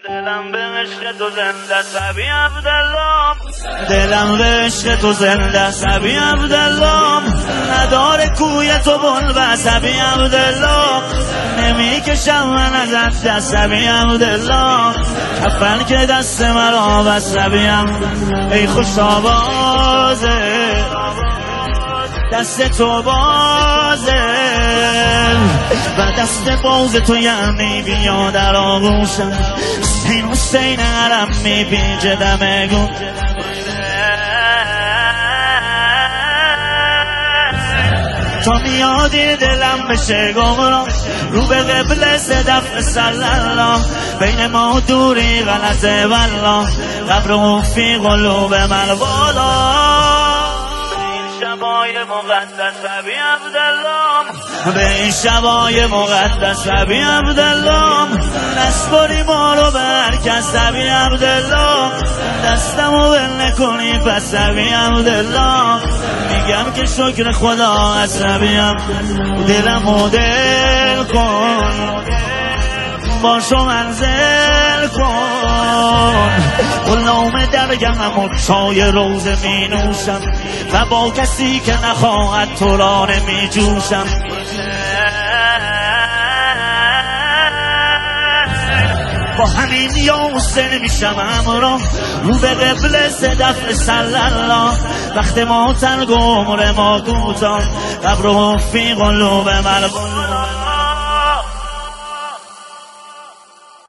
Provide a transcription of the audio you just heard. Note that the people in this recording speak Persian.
دلم به عشق تو زنده سبی عبدالله، دلم به عشق تو زنده سبی عبدالله، نداره کوی تو بلبه سبی عبدالله، نمی کشم من ازت دست سبی عبدالله، کفن که دست مرا بس سبی عبدالله، ای خوش آوازه دست تو بازه و دست باز تو یعنی بیا در آغوشم، حسین حسین علم میپیچه دم گون، تا میادی دلم بشه گمراه، رو به قبله صدف صلی الله، بین ما دوری غلطه والله، قبر فی قلوب من بالا، شبای مقدس سبی عبدالله، به این شبای مقدس سبی عبدالله، نسپاری ما رو به هرکس سبی عبدالله، دستمو ول نکنی پس سبی عبدالله، میگم که شکر خدا از سبی عبدالله، دلمو دل کن باشو منزل کن، غلام درگمم و چای روزه می نوشم و با کسی که نخواهد تو را نمی جوشم، با همین یا حسین میشم امرا، رو به قبل صدف صلی الله، وقت ما تنگ و عمر ما کوتاه، قبر فی قلوب من بالا.